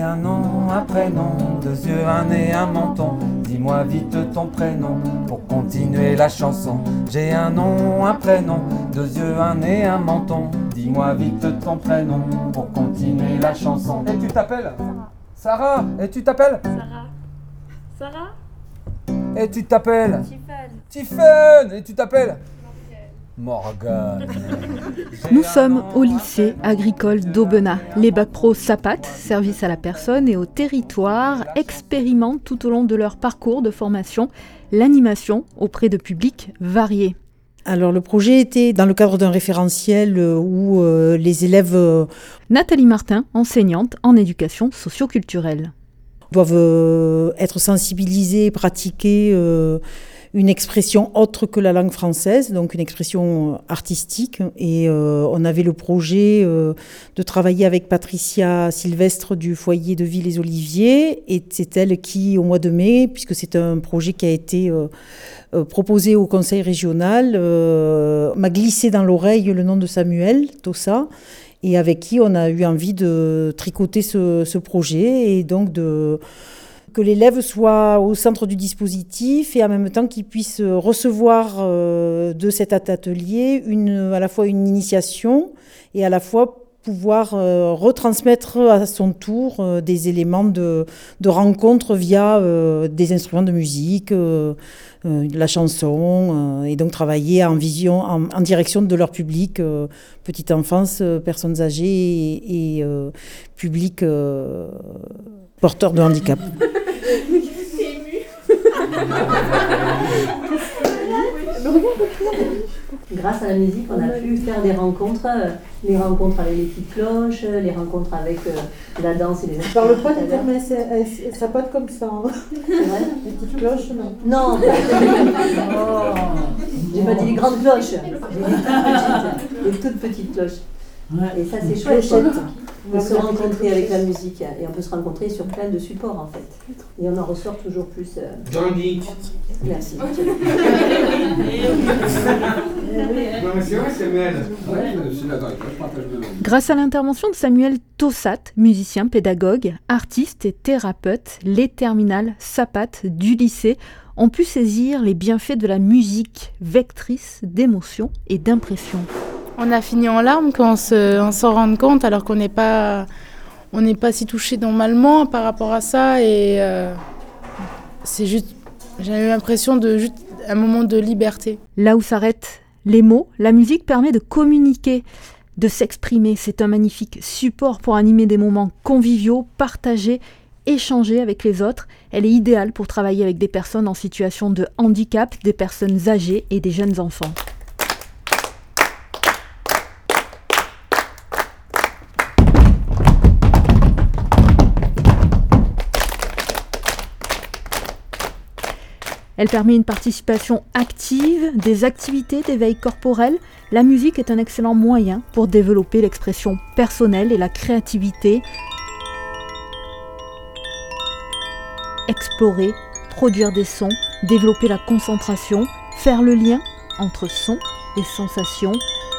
un nom, un prénom, 2 yeux, un nez, un menton. Dis-moi vite ton prénom pour continuer la chanson. J'ai un nom, un prénom, 2 yeux, un nez, un menton. Dis-moi vite ton prénom pour continuer la chanson. Et tu t'appelles Sarah. Et tu t'appelles Sarah. Et tu t'appelles Tiffen. Et tu t'appelles Morgane. Nous sommes au lycée agricole d'Aubenas. Les bacs pro SAPAT, service à la personne et au territoire, expérimentent tout au long de leur parcours de formation l'animation auprès de publics variés. Alors le projet était dans le cadre d'un référentiel où les élèves Nathalie Martin, enseignante en éducation socio-culturelle. Doivent être sensibilisés, pratiquer une expression autre que la langue française, donc une expression artistique. Et on avait le projet de travailler avec Patricia Sylvestre du foyer de Ville-les-Oliviers. Et c'est elle qui, au mois de mai, puisque c'est un projet qui a été proposé au conseil régional, m'a glissé dans l'oreille le nom de Samuel Tossa, et avec qui on a eu envie de tricoter ce projet et donc que l'élève soit au centre du dispositif et en même temps qu'il puisse recevoir de cet atelier à la fois une initiation et à la fois pouvoir retransmettre à son tour des éléments de rencontre via des instruments de musique, la chanson, et donc travailler en direction de leur public, petite enfance, personnes âgées et public porteur de handicap. Grâce à la musique, on a pu faire des rencontres, les rencontres avec les petites cloches, les rencontres avec la danse et les instruments. Je parle pas de dire, mais ça pote comme ça. Hein. C'est vrai. Les petites cloches, non. Non, j'ai pas dit les grandes cloches, j'ai dit les toutes petites cloches. Et ça, c'est chouette. On se rencontrer avec la musique et on peut se rencontrer sur plein de supports en fait. Et on en ressort toujours plus. Jordi. Merci. Non, mais c'est vrai, Samuel. Ouais, je suis d'accord avec toi, je partage le même. Grâce à l'intervention de Samuel Tossat, musicien, pédagogue, artiste et thérapeute, les terminales SAPAT du lycée ont pu saisir les bienfaits de la musique, vectrice d'émotions et d'impressions. On a fini en larmes quand on s'en rend compte, alors qu'on n'est pas si touché normalement par rapport à ça. Et c'est juste, j'ai eu l'impression de juste un moment de liberté. Là où s'arrêtent les mots, la musique permet de communiquer, de s'exprimer. C'est un magnifique support pour animer des moments conviviaux, partagés, échanger avec les autres. Elle est idéale pour travailler avec des personnes en situation de handicap, des personnes âgées et des jeunes enfants. Elle permet une participation active, des activités d'éveil corporel. La musique est un excellent moyen pour développer l'expression personnelle et la créativité. Explorer, produire des sons, développer la concentration, faire le lien entre son et sensation,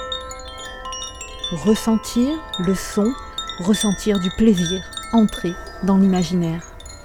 ressentir le son, ressentir du plaisir, entrer dans l'imaginaire.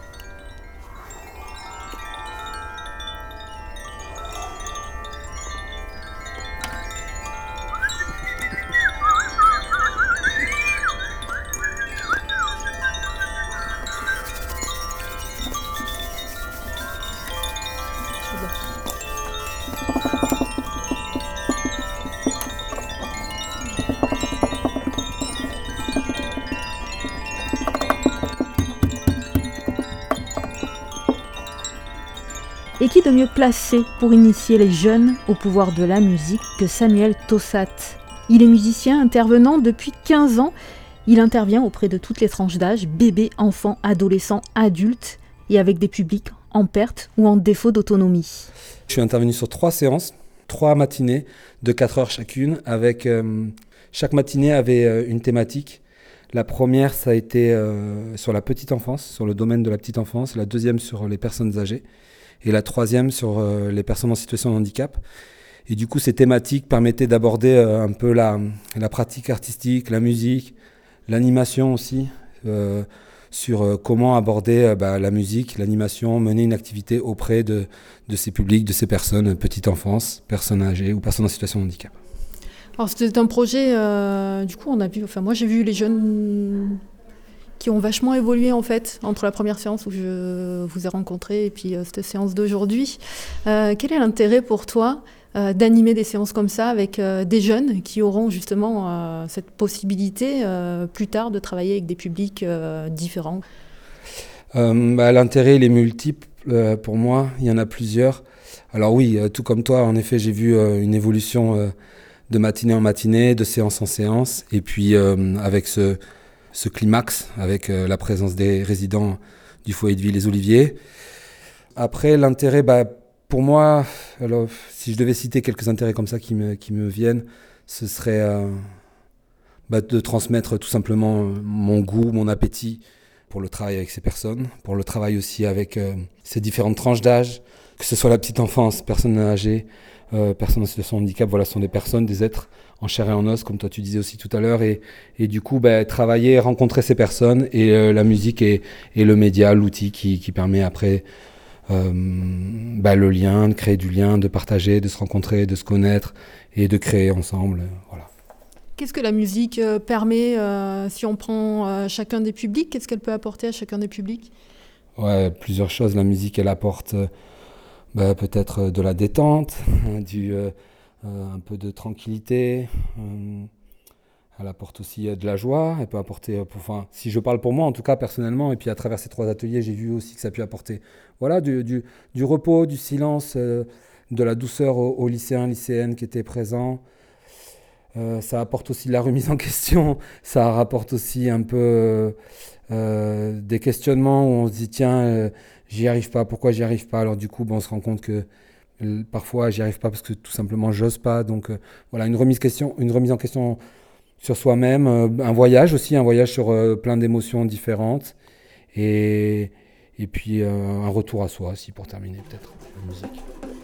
Et qui de mieux placé pour initier les jeunes au pouvoir de la musique que Samuel Tossat. Il est musicien intervenant depuis 15 ans. Il intervient auprès de toutes les tranches d'âge, bébés, enfants, adolescents, adultes, et avec des publics en perte ou en défaut d'autonomie. Je suis intervenu sur 3 séances, 3 matinées de 4 heures chacune. Chaque matinée avait une thématique. La première, ça a été sur la petite enfance, sur le domaine de la petite enfance. La deuxième, sur les personnes âgées. Et la troisième, sur les personnes en situation de handicap. Et du coup, ces thématiques permettaient d'aborder un peu la pratique artistique, la musique, l'animation aussi, sur comment aborder la musique, l'animation, mener une activité auprès de ces publics, de ces personnes, petite enfance, personnes âgées ou personnes en situation de handicap. Alors c'était un projet, du coup on a vu, moi j'ai vu les jeunes qui ont vachement évolué en fait entre la première séance où je vous ai rencontré et puis cette séance d'aujourd'hui. Quel est l'intérêt pour toi d'animer des séances comme ça avec des jeunes qui auront justement cette possibilité plus tard de travailler avec des publics différents? L'intérêt il est multiple pour moi, il y en a plusieurs. Alors oui, tout comme toi, en effet, j'ai vu une évolution de matinée en matinée, de séance en séance, et puis avec ce climax, avec la présence des résidents du foyer de vie Les Oliviers. Après, l'intérêt, pour moi, alors, si je devais citer quelques intérêts comme ça qui me viennent, ce serait de transmettre tout simplement mon goût, mon appétit pour le travail avec ces personnes, pour le travail aussi avec ces différentes tranches d'âge, que ce soit la petite enfance, personnes âgées, personnes en situation de handicap, voilà, ce sont des personnes, des êtres en chair et en os, comme toi tu disais aussi tout à l'heure, et du coup travailler, rencontrer ces personnes, et la musique est le média, l'outil qui permet après le lien, de créer du lien, de partager, de se rencontrer, de se connaître et de créer ensemble, voilà. Qu'est-ce que la musique permet si on prend chacun des publics? Qu'est-ce qu'elle peut apporter à chacun des publics? Ouais, plusieurs choses. La musique, elle apporte peut-être de la détente, un peu de tranquillité. Elle apporte aussi de la joie. Elle peut apporter, si je parle pour moi, en tout cas personnellement, et puis à travers ces 3 ateliers, j'ai vu aussi que ça a pu apporter du repos, du silence, de la douceur aux lycéens, lycéennes qui étaient présents. Ça apporte aussi de la remise en question, ça rapporte aussi un peu des questionnements où on se dit tiens, j'y arrive pas, pourquoi j'y arrive pas? Alors du coup, on se rend compte que parfois j'y arrive pas parce que tout simplement j'ose pas. Donc voilà, une remise en question sur soi-même, un voyage sur plein d'émotions différentes et puis un retour à soi aussi pour terminer peut-être la musique.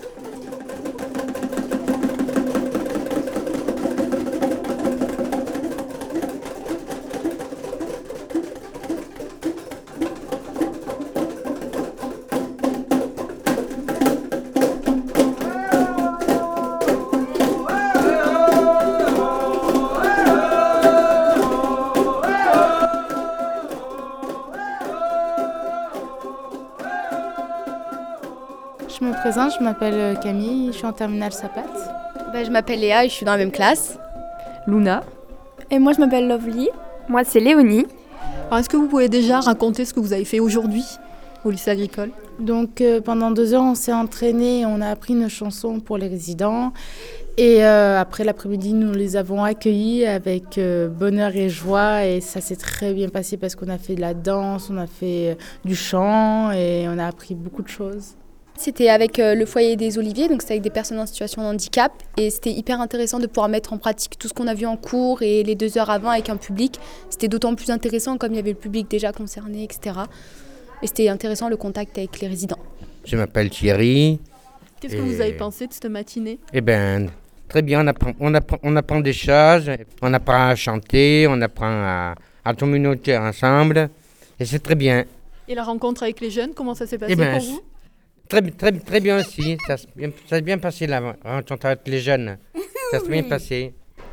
Je me présente, je m'appelle Camille, je suis en terminale Sapat. Je m'appelle Léa et je suis dans la même classe. Luna. Et moi je m'appelle Lovely. Moi c'est Léonie. Alors est-ce que vous pouvez déjà raconter ce que vous avez fait aujourd'hui au lycée agricole? Donc pendant 2 heures on s'est entraînés, on a appris une chanson pour les résidents. Et après l'après-midi, nous les avons accueillis avec bonheur et joie. Et ça s'est très bien passé parce qu'on a fait de la danse, on a fait du chant et on a appris beaucoup de choses. C'était avec le foyer des Oliviers, donc c'était avec des personnes en situation de handicap. Et c'était hyper intéressant de pouvoir mettre en pratique tout ce qu'on a vu en cours et les 2 heures avant avec un public. C'était d'autant plus intéressant comme il y avait le public déjà concerné, etc. Et c'était intéressant le contact avec les résidents. Je m'appelle Thierry. Qu'est-ce que vous avez pensé de cette matinée? Très bien, on apprend des choses, on apprend à chanter, on apprend à communauter ensemble. Et c'est très bien. Et la rencontre avec les jeunes, comment ça s'est passé pour vous? Très bien aussi, ça s'est bien passé la rencontre avec les jeunes, ça s'est bien passé.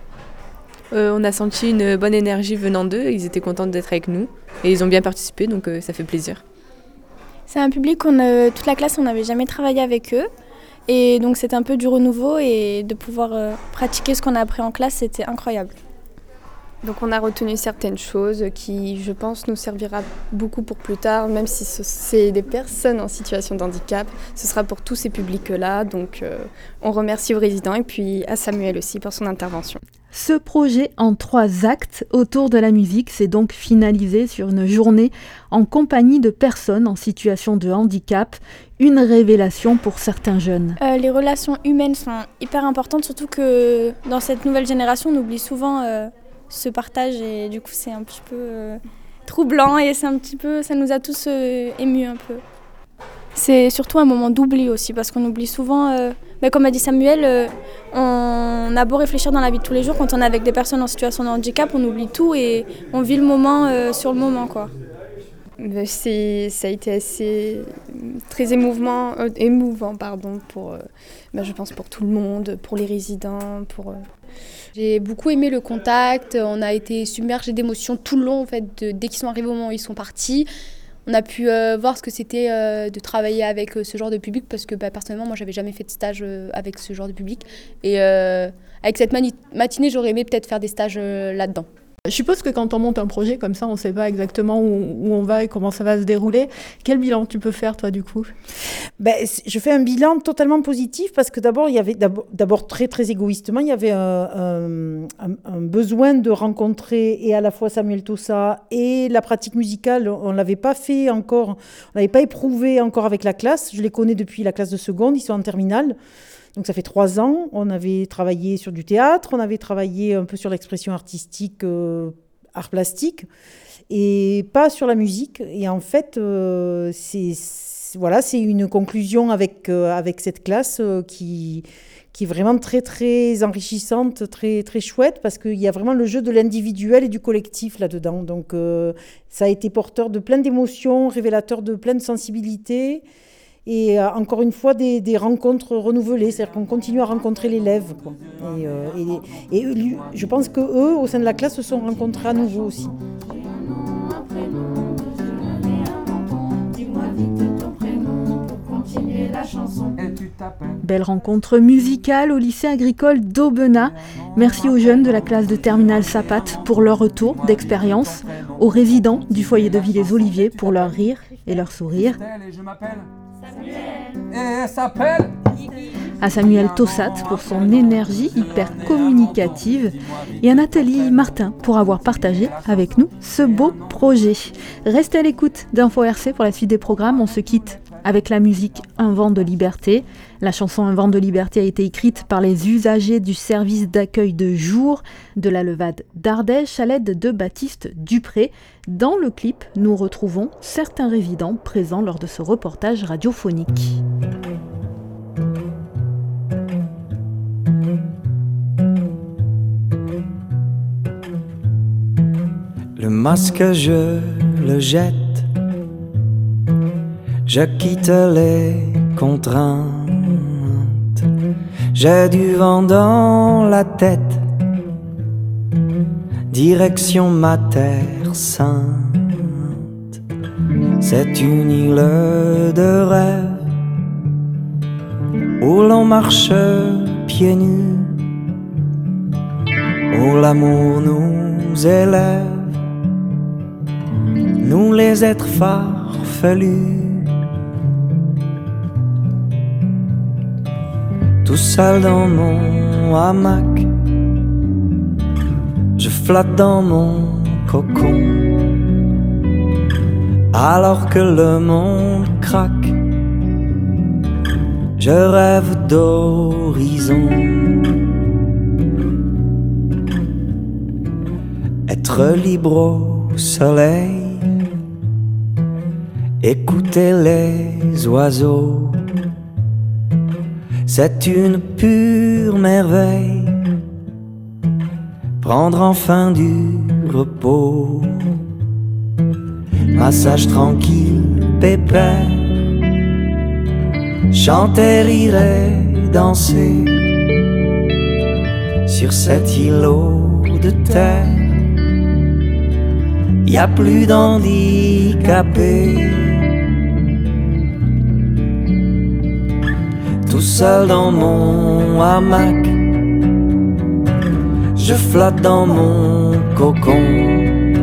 On a senti une bonne énergie venant d'eux, ils étaient contents d'être avec nous et ils ont bien participé, donc ça fait plaisir. C'est un public toute la classe, on n'avait jamais travaillé avec eux et donc c'était un peu du renouveau et de pouvoir pratiquer ce qu'on a appris en classe, c'était incroyable. Donc on a retenu certaines choses qui, je pense, nous servira beaucoup pour plus tard, même si c'est des personnes en situation de handicap. Ce sera pour tous ces publics-là. Donc on remercie aux résidents et puis à Samuel aussi pour son intervention. Ce projet en 3 actes autour de la musique s'est donc finalisé sur une journée en compagnie de personnes en situation de handicap. Une révélation pour certains jeunes. Les relations humaines sont hyper importantes, surtout que dans cette nouvelle génération, on oublie souvent ce partage et du coup c'est un petit peu troublant et ça nous a tous émus un peu. C'est surtout un moment d'oubli aussi parce qu'on oublie souvent, comme a dit Samuel, on a beau réfléchir dans la vie de tous les jours, quand on est avec des personnes en situation de handicap, on oublie tout et on vit le moment sur le moment, quoi. Ça a été assez très émouvant pour, je pense pour tout le monde, pour les résidents. J'ai beaucoup aimé le contact, on a été submergés d'émotions tout le long en fait, dès qu'ils sont arrivés au moment où ils sont partis. On a pu voir ce que c'était de travailler avec ce genre de public parce que personnellement, moi, j'avais jamais fait de stage avec ce genre de public. Et avec cette matinée, j'aurais aimé peut-être faire des stages là-dedans. Je suppose que quand on monte un projet comme ça, on ne sait pas exactement où on va et comment ça va se dérouler. Quel bilan tu peux faire, toi, du coup ? Je fais un bilan totalement positif parce que d'abord, il y avait très, très égoïstement, il y avait un besoin de rencontrer et à la fois Samuel Tossat et la pratique musicale. On ne l'avait pas fait encore, on n'avait pas éprouvé encore avec la classe. Je les connais depuis la classe de seconde, ils sont en terminale. Donc ça fait 3 ans, on avait travaillé sur du théâtre, on avait travaillé un peu sur l'expression artistique, art plastique, et pas sur la musique. Et en fait, c'est une conclusion avec cette classe qui est vraiment très, très enrichissante, très, très chouette, parce qu'il y a vraiment le jeu de l'individuel et du collectif là-dedans. Donc ça a été porteur de plein d'émotions, révélateur de plein de sensibilités. Et encore une fois, des rencontres renouvelées, c'est-à-dire qu'on continue à rencontrer l'élève, quoi. Et je pense qu'eux, au sein de la classe, se sont rencontrés à nouveau aussi. Belle rencontre musicale au lycée agricole d'Aubenas. Merci aux jeunes de la classe de terminale Sapat pour leur retour d'expérience, aux résidents du foyer de Villers-Olivier pour leur rire et leur sourire. À Samuel Tossat pour son énergie hyper communicative et à Nathalie Martin pour avoir partagé avec nous ce beau projet. Restez à l'écoute d'Info RC pour la suite des programmes. On se quitte avec la musique Un vent de liberté. La chanson Un vent de liberté a été écrite par les usagers du service d'accueil de jour de la Levade d'Ardèche à l'aide de Baptiste Dupré. Dans le clip, nous retrouvons certains résidents présents lors de ce reportage radiophonique. Le masque, je le jette. Je quitte les contraintes. J'ai du vent dans la tête. Direction ma terre sainte. C'est une île de rêve où l'on marche pieds nus, où l'amour nous élève, nous les êtres farfelus. Tout seul dans mon hamac, je flotte dans mon cocon, alors que le monde craque. Je rêve d'horizon, être libre au soleil, écouter les oiseaux. C'est une pure merveille, prendre enfin du repos. Massage tranquille, pépère, chanter, rire et danser sur cet îlot de terre. Y a plus d'handicapés. Tout seul dans mon hamac, je flotte dans mon cocon,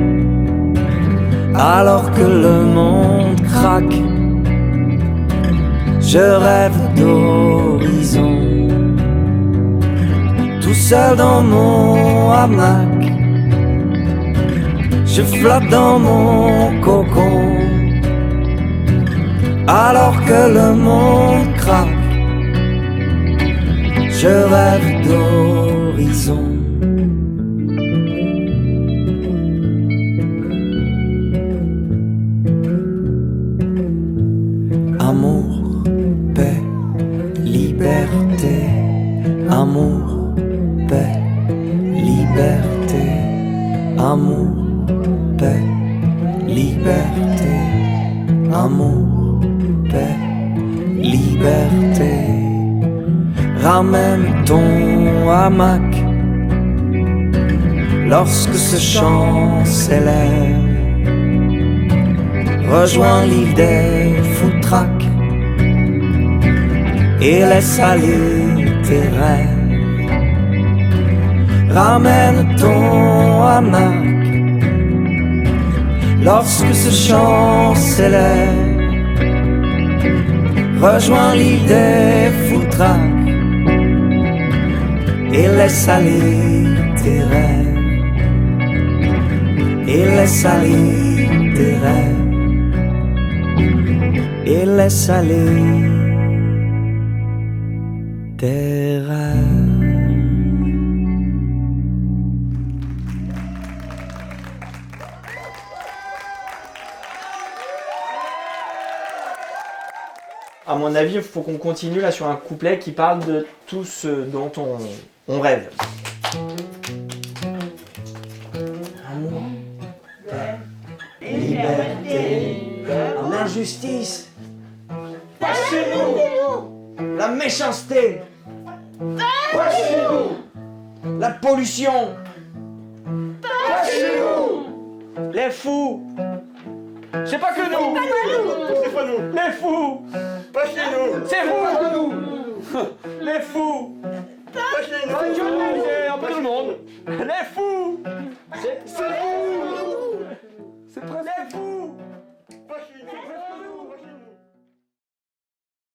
alors que le monde craque. Je rêve d'horizon. Tout seul dans mon hamac, je flotte dans mon cocon, alors que le monde craque. Je rêve d'horizon. Amour, paix, liberté. Amour, paix, liberté. Amour, paix, liberté, amour, paix, liberté. Ramène ton hamac lorsque ce chant s'élève. Rejoins l'île des foutraques et laisse aller tes rêves. Ramène ton hamac lorsque ce chant s'élève. Rejoins l'île des foutraques et laisse aller tes rêves. Et laisse aller tes rêves. Et laisse aller tes rêves. À mon avis, il faut qu'on continue là sur un couplet qui parle de tout ce dont on rêve. Amour, paix, liberté, l'injustice, pas chez nous, la méchanceté, pas chez nous, la pollution, pas chez nous, les fous. C'est pas que nous! C'est pas nous! Les fous! Pas chez nous! C'est vous! Les fous! Pas chez nous! C'est un peu tout le monde! Les fous! C'est vous!